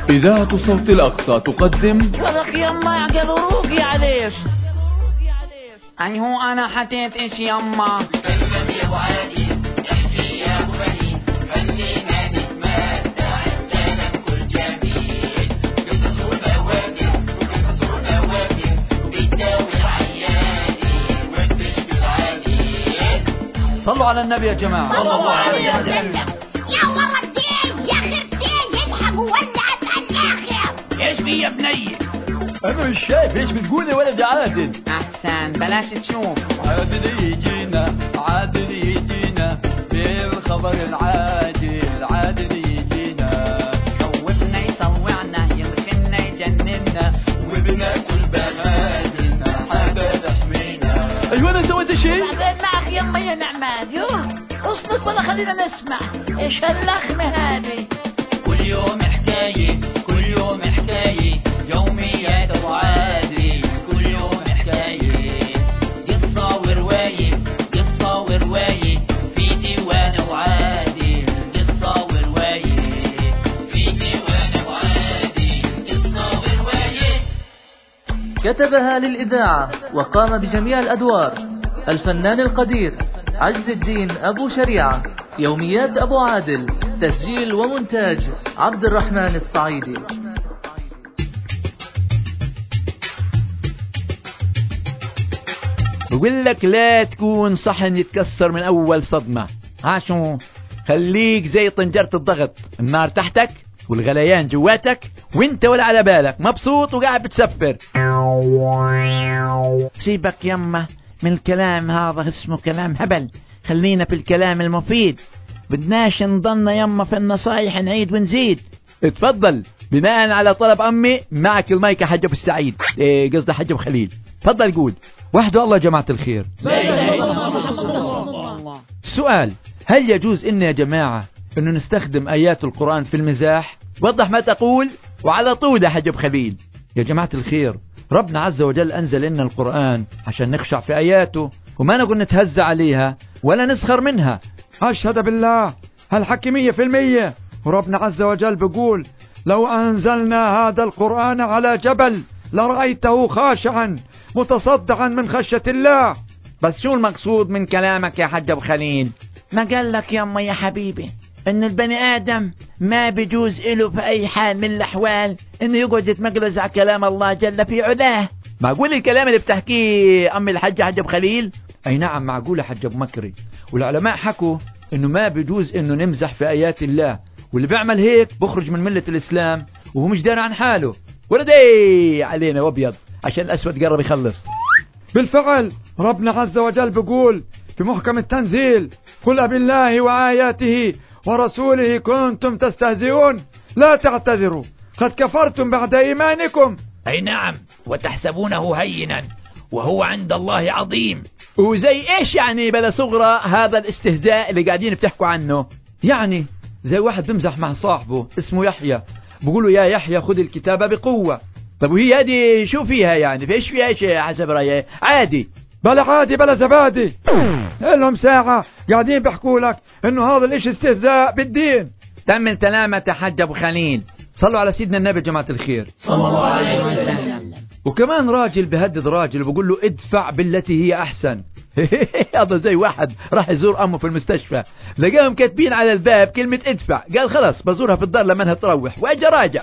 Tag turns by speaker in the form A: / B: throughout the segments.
A: إذاعة صوت الأقصى تقدم
B: ولك يما يعقلوا روقي عليش. أي هو أنا حتيت إيش يما
C: فنم يا أبو عادي احكي يا أبو بني خلينا نتمتع الكلام كل جميل قصص ونواجه وقصص ونواجه بتداوي العياني وبتشفي العليل.
A: صلوا على النبي يا جماعة.
C: صلى الله عليه وسلم.
D: يا مرتين يا خرتين يذهب وولعت الآخر.
C: ايش في يا بني؟
A: أنا مش شايف إيش بتقول يا ولد عادل.
B: أحسن بلاش تشوف.
A: عادل يجينا عادل يجينا بالخبر العاجل عادل يجينا
B: خوفنا يصوعنا يلخنا يجننا
A: وبناكل بنادلنا حتى تحمينا. أيوة أنا سويت شيء؟
B: بعدين معك يما يا نعمان. يوه اصمت ولا خلينا نسمع ايش هاللخمة هذه.
C: كل يوم حكاية كل يوم حكاية يوميات أبو عادل كل يوم حكاية قصة ورواية قصة ورواية في ديوان أبو عادل قصة ورواية في ديوان أبو عادل قصة ورواية.
E: كتبها للإذاعة وقام بجميع الأدوار الفنان القدير عز الدين أبو شريعة. يوميات أبو عادل تسجيل ومونتاج عبد الرحمن الصعيدي.
F: بقول لك لا تكون صحن يتكسر من أول صدمة. عاشو خليك زي طنجرة الضغط، النار تحتك والغليان جواتك وانت ولا على بالك مبسوط وقاعد بتسفر.
B: سيبك يما من الكلام هذا اسمه كلام هبل. خلينا في الكلام المفيد. بدناش نضلنا يما في النصايح نعيد ونزيد.
F: اتفضل بناء على طلب أمي معك المايك يا حج أبو السعيد، قصدي حج أبو خليل. تفضل قول. وحده الله جماعة الخير. السؤال هل يجوز إن يا جماعة إنه نستخدم آيات القرآن في المزاح؟ وضح ما تقول وعلى طول يا حج أبو خليل. يا جماعة الخير ربنا عز وجل أنزل لنا القرآن عشان نخشع في آياته وما نقول نتهزى عليها ولا نسخر منها.
G: أشهد بالله هالحكي 100%. وربنا عز وجل بيقول لو أنزلنا هذا القرآن على جبل لرأيته خاشعا متصدعا من خشية الله.
F: بس شو المقصود من كلامك يا حج أبو خليل؟
B: ما قال لك يما يا حبيبي ان البني ادم ما بيجوز له في اي حال من الاحوال انه يقعد يتمقلز على كلام الله جل في علاه.
F: معقول الكلام اللي بتحكيه امي الحج حج أبو خليل؟
G: اي نعم معقول يا حج أبو مكري. والعلماء حكوا انه ما بيجوز انه نمزح في ايات الله، واللي بيعمل هيك بخرج من ملة الاسلام وهو مش داري عن حاله.
F: ولدي علينا وابيض عشان الاسود قرب يخلص.
G: بالفعل ربنا عز وجل بيقول في محكم التنزيل قل بالله وآياته ورسوله كنتم تستهزئون لا تعتذروا قد كفرتم بعد إيمانكم.
C: أي نعم وتحسبونه هينا وهو عند الله عظيم.
F: وزي إيش يعني بلا صغرى هذا الاستهزاء اللي قاعدين بتحكوا عنه؟
G: يعني زي واحد بمزح مع صاحبه اسمه يحيى بقوله يا يحيى خذ الكتاب بقوة.
F: طب وهي هذه شو فيها يعني؟ فيش فيها شيء حسب رأيي؟ عادي
G: بلا عادي بلا زبادي. لهم ساعة قاعدين بيحكوا لك انه هذا الاشي استهزاء بالدين.
F: تم التلامة يا حج أبو خليل.
G: صلوا على سيدنا النبي جماعة الخير
C: صلى الله عليه وسلم.
G: وكمان راجل بهدد راجل وبقول له ادفع بالتي هي احسن.
F: هذا زي واحد راح يزور أمه في المستشفى لقاهم كاتبين على الباب كلمة ادفع، قال خلاص بزورها في الدار لما تروح واجا راجع.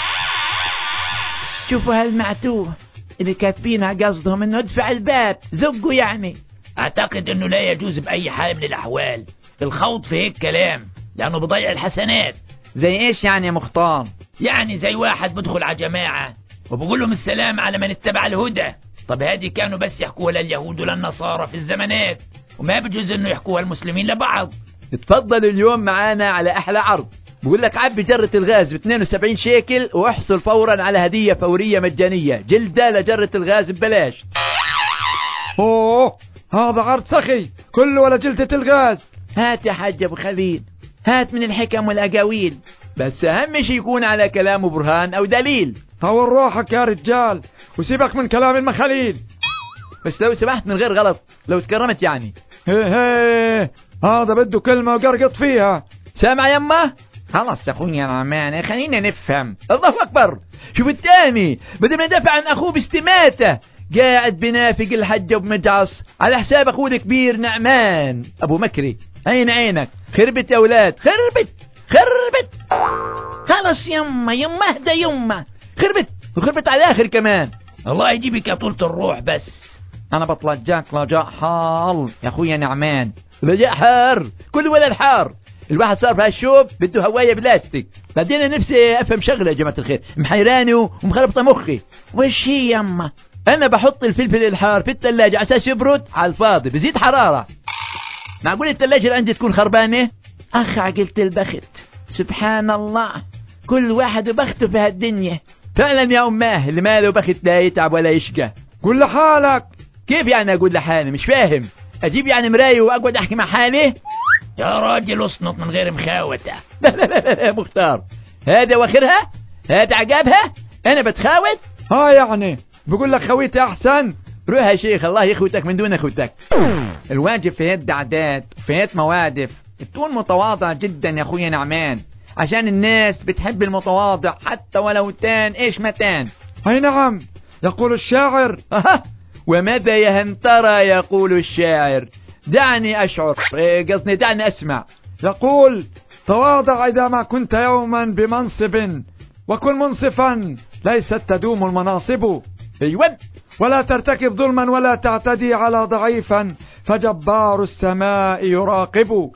B: شوفوا هالمعتوه اللي كاتبينها قصدهم انه ادفع الباب زقوا يعني.
C: اعتقد انه لا يجوز باي حال من الاحوال الخوض في هيك كلام لانه بضيع الحسنات.
F: زي ايش يعني يا مختار؟
C: يعني زي واحد بدخل على جماعة وبقول لهم السلام على من اتبع الهدى. طب هذه كانوا بس يحكوها لليهود وللنصارى في الزمانات وما بجوز انه يحكوها المسلمين لبعض.
F: اتفضل اليوم معانا على احلى عرض. بقول لك عبي جرة الغاز ب 72 شيكل واحصل فورا على هدية فورية مجانية جلدة لجرة الغاز ببلاش.
G: اوه هذا عرض سخي كله ولا جلدة الغاز.
B: هات يا حاج ابو خليل هات من الحكم والاقاويل
F: بس اهم شيء يكون على كلامه برهان او دليل.
G: طور روحك يا رجال وسيبك من كلام المخاليل.
F: بس لو سمحت من غير غلط لو تكرمت يعني.
G: هي هذا بده كلمة وقرقط فيها.
F: سامع يمه؟ خلاص يا اخوي يا نعمان خلينا نفهم. الله اكبر. شوف الثاني بدل ما يدافع عن اخوه باستماتة قاعد بنافق الحج ابو مجعص على حساب اخوه الكبير نعمان ابو مكري. عين عينك خربت يا اولاد خربت.
B: خلص يما اهدى يما.
F: خربت على الاخر كمان.
C: الله يجيبك يا طولة الروح. بس
F: انا بطلجاك رجاء حال يا اخويا نعمان. رجاء حار كل ولا الحار. الواحد صار في هالشوب بده هواية بلاستيك. بعدين انا نفسي افهم شغله يا جماعه الخير محيراني ومخربطه مخي.
B: وش هي يما؟
F: انا بحط الفلفل الحار في الثلاجه على اساس يبرد على الفاضي بزيد حراره. معقول الثلاجه اللي عندي تكون خربانه؟
B: اخ عقلت البخت. سبحان الله كل واحد بخته في هالدنيا.
F: فعلا يا اماه اللي ماله بخت لا يتعب ولا يشقى.
G: قول لحالك.
F: كيف يعني اقول لحالي؟ مش فاهم. اجيب يعني مرايه واقعد احكي مع حالي؟
C: يا راجل اصنط من غير مخاوته.
F: لا مختار هذا واخرها. هذا عقابها. انا بتخاوت.
G: يعني بقول لك خويتي احسن.
F: روح يا شيخ الله يخوتك من دون اخوتك. الواجب في يد عادات وفي يد موادف تكون متواضع جدا يا اخويا نعمان عشان الناس بتحب المتواضع حتى ولو تان ايش متان.
G: اي نعم يقول الشاعر.
F: وماذا يا هنترى يقول الشاعر؟ دعني اشعر قصدي دعني اسمع.
G: يقول تواضع اذا ما كنت يوما بمنصب وكن منصفا ليست تدوم المناصب.
F: ايوه.
G: ولا ترتكب ظلما ولا تعتدي على ضعيفا فجبار السماء يراقب.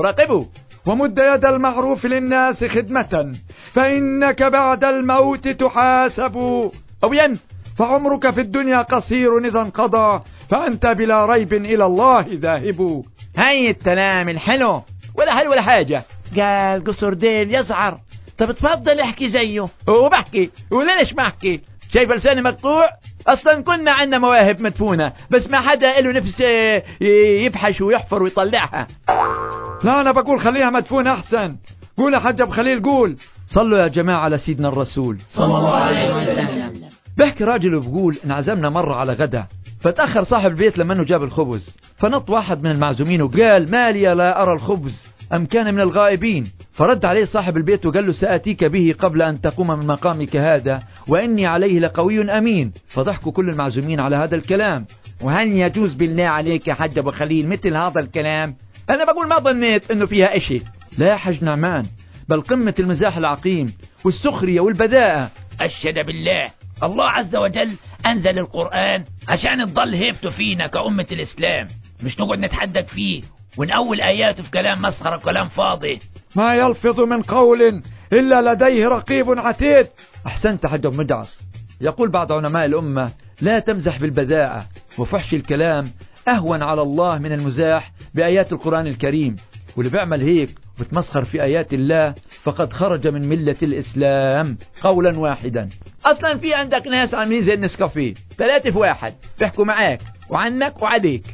G: ومد يد المعروف للناس خدمة فإنك بعد الموت تحاسب.
F: أوين.
G: فعمرك في الدنيا قصير إذا انقضى فأنت بلا ريب إلى الله ذاهب.
F: هاي الكلام الحلو ولا حلو ولا حاجة.
B: قال قصر ديل يزعر. طب تفضل احكي زيه.
F: وبحكي وليش ما احكي؟ شايف لساني مقطوع؟ اصلا كنا عندنا مواهب مدفونة بس ما حدا له نفس يبحش ويحفر ويطلعها.
G: لا انا بقول خليها مدفونة احسن. قول يا حاج ابو خليل قول.
F: صلوا يا جماعة على سيدنا الرسول
B: صلى الله عليه وسلم.
F: بحكي راجل وبقول انعزمنا مرة على غدا فتأخر صاحب البيت لما انه جاب الخبز فنط واحد من المعزومين وقال مالي لا ارى الخبز ام كان من الغائبين. فرد عليه صاحب البيت وقال له سآتيك به قبل أن تقوم من مقامك هذا وإني عليه لقوي أمين. فضحكوا كل المعزومين على هذا الكلام. وهل يجوز بالله عليك يا حج أبو خليل مثل هذا الكلام؟ أنا بقول ما ظنيت أنه فيها إشي. لا يا حج نعمان بل قمة المزاح العقيم والسخرية والبذاءة.
C: أشهد بالله الله عز وجل أنزل القرآن عشان تضل هيبته فينا كأمة الإسلام مش نقعد نتحدث فيه ونأول آياته في كلام مسخرة وكلام فاضي.
G: ما يلفظ من قول إلا لديه رقيب عتيد.
F: أحسنت حج أبو مدعس. يقول بعض علماء الأمة لا تمزح بالبذاءة وفحش الكلام أهون على الله من المزاح بآيات القرآن الكريم. واللي بيعمل هيك وتمسخر في آيات الله فقد خرج من ملة الإسلام قولا واحدا. أصلا في عندك ناس عاملين زي النسكافيه 3 في 1 بيحكوا معاك وعنك وعليك.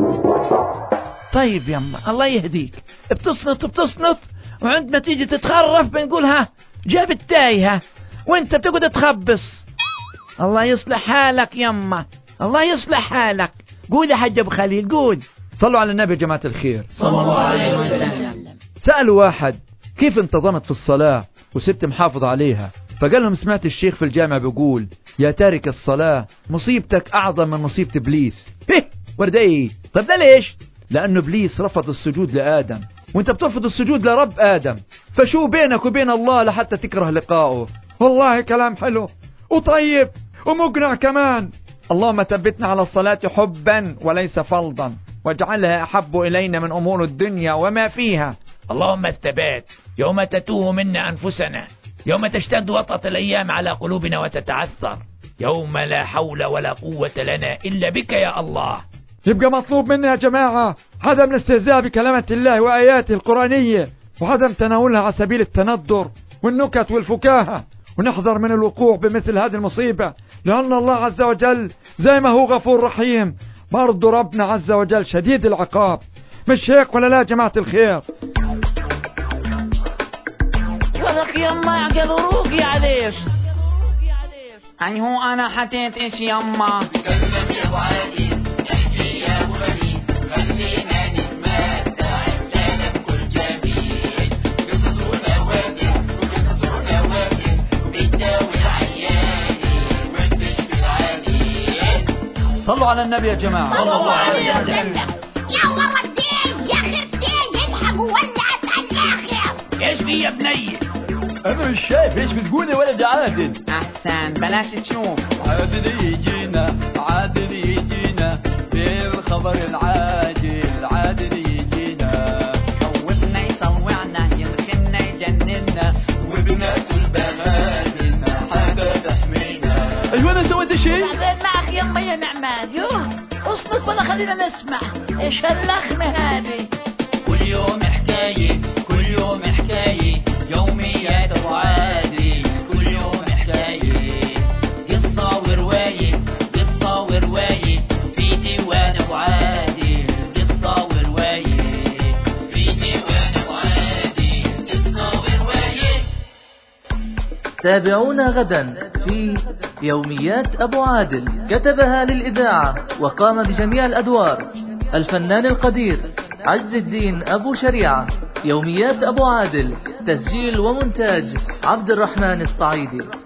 B: طيب يما الله يهديك بتصنط وعندما تيجي تتخرف بنقولها جاب التايهة وانت بتقعد تخبص. الله يصلح حالك يما الله يصلح حالك. قول يا حج ابو خليل قول.
F: صلوا على النبي يا جماعة الخير
B: صلى الله عليه وسلم.
F: سألوا واحد كيف انتظمت في الصلاة وست محافظ عليها فقال لهم سمعت الشيخ في الجامع بيقول يا تارك الصلاة مصيبتك أعظم من مصيبة إبليس. وردي. طب ده ليش؟ لأنه إبليس رفض السجود لآدم وانت بترفض السجود لرب آدم فشو بينك وبين الله لحتى تكره لقائه.
G: والله كلام حلو وطيب ومقنع كمان. اللهم ثبتنا على الصلاة حبا وليس فرضا واجعلها أحب إلينا من أمور الدنيا وما فيها.
C: اللهم الثبات يوم تتوه منا أنفسنا يوم تشتد وطأة الأيام على قلوبنا وتتعثر يوم لا حول ولا قوة لنا إلا بك يا الله.
G: يبقى مطلوب منا يا جماعة عدم الاستهزاء بكلمة الله وآياته القرآنية وعدم تناولها على سبيل التندر والنكت والفكاهة ونحذر من الوقوع بمثل هذه المصيبة لأن الله عز وجل زي ما هو غفور رحيم برضو ربنا عز وجل شديد العقاب. مش هيك ولا لا يا جماعة الخير؟
B: ولك يما يعقل روقي عليك.
A: أي هو أنا حتيت إيش يما
H: تكلم يا أبو عادل احكي يا أبو غريب خلينا نتمتع بكلام كل جميل قصص ونوادي
F: صلوا على النبي يا جماعة.
C: صلى الله عليه وسلم.
D: يا ولدي يا خرتي الحقوا ولعت الآخر.
C: ايش في يا بني؟
F: أنا مش شايف إيش بتقول يا ولد عادل.
B: أحسن بلاش تشوف.
A: عادل يجينا عادل يجينا بالخبر العاجل عادل يجينا
B: خوفنا يطوعنا يلخنا يجننا
A: وبنات البنات حاجة تحمينا.
F: أيوة أنا سويت شيء.
B: بعدين معك يما يا نعمان. يوه اصمت ولا خلينا نسمع ايش هاللخمة هذه.
A: كل يوم حكاية كل يوم حكاية يوميات أبو عادل كل يوم حكاية قصة ورواية قصة ورواية في ديوان أبو عادل قصة ورواية في ديوان أبو عادل قصة ورواية.
E: تابعونا غدا في يوميات أبو عادل. كتبها للإذاعة وقام بجميع الأدوار الفنان القدير عز الدين أبو شريعة. يوميات أبو عادل تسجيل ومونتاج عبد الرحمن الصعيدي.